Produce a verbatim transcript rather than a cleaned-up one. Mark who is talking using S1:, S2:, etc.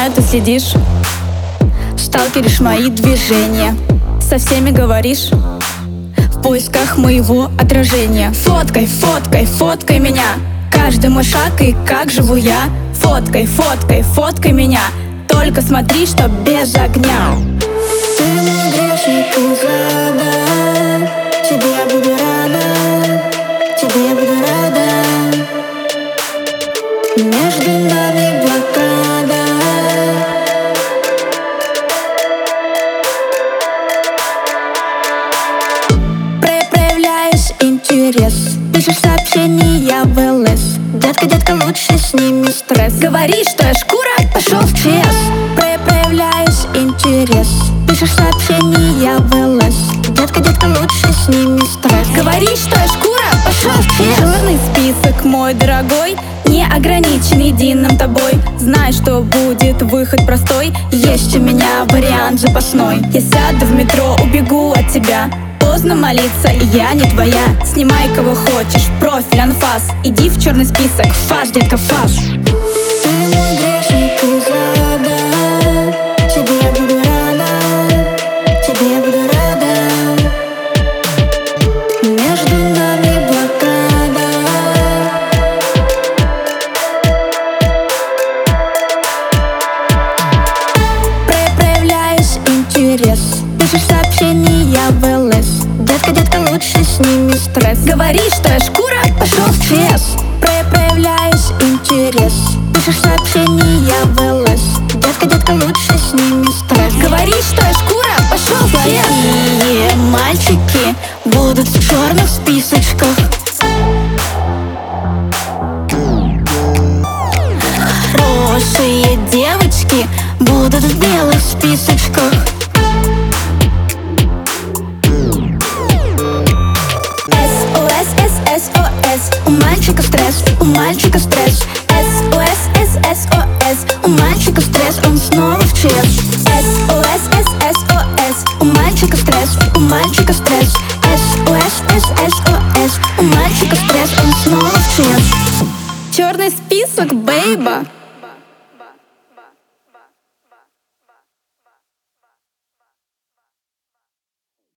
S1: меня ты следишь, сталкеришь мои движения, со всеми говоришь в поисках моего отражения. Фоткай, фоткай, фоткай меня, каждый мой шаг и как живу я. Фоткай, фоткай, фоткай меня, только смотри, что без огня.
S2: Ты мой грешник из ада, тебе я буду рада, тебе я буду рада. Между нами блокада. Проявляешь интерес, пишешь сообщения в ЛС. Детка, детка, лучше сними стресс.
S1: Говоришь, что я шкура,
S2: Пошел в ЧС. Проявляешь интерес, пишешь сообщения в ЛС. Детка, детка, лучше сними стресс.
S1: говоришь, что я шкура,
S2: Пошел в ЧС.
S1: черный список, мой дорогой, не ограничен единым тобой. Знай, что будет выход простой, есть у меня вариант запасной. Я сяду в метро, убегу от тебя, поздно молиться, и я не твоя. Снимай кого хочешь, профиль, анфас, иди в черный список, фаш, детка, фаш.
S2: Ты мой грешник из ада, тебе я буду рада, тебе я буду рада. Между нами блокада. Проявляешь интерес, пишешь сообщения в ЛС. Детка, детка, лучше сними стресс.
S1: Говоришь, что я шкура,
S2: Пошел в ЧС. Проявляешь интерес, пишешь сообщения в ЛС. Детка, детка, лучше сними стресс.
S1: говоришь, что я шкура,
S2: Пошел в ЧС.
S1: плохие
S2: Мальчики будут в черных списочках. Хорошие девочки будут в белых списочках.
S1: СОС, ССОС,
S2: У мальчика стресс, у мальчика стресс.
S1: СОС, ССОС,
S2: У мальчика стресс, он снова в ЧС.
S1: СОС, ССОС.
S2: У мальчика стресс, у мальчика стресс. СОС, ССОС. У мальчика стресс, он снова в ЧС.
S1: Черный список, бейба.